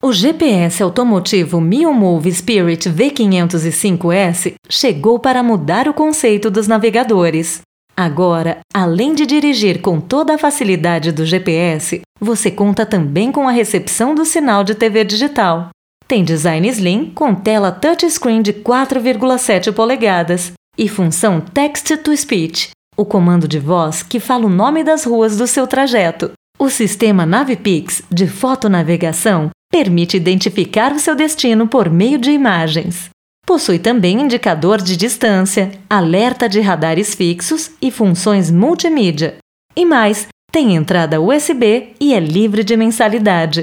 O GPS automotivo MioMove Spirit V505S chegou para mudar o conceito dos navegadores. Agora, além de dirigir com toda a facilidade do GPS, você conta também com a recepção do sinal de TV digital. Tem design slim com tela touchscreen de 4,7 polegadas e função Text-to-Speech, o comando de voz que fala o nome das ruas do seu trajeto. O sistema Navipix de fotonavegação permite identificar o seu destino por meio de imagens. Possui também indicador de distância, alerta de radares fixos e funções multimídia. E mais, tem entrada USB e é livre de mensalidade.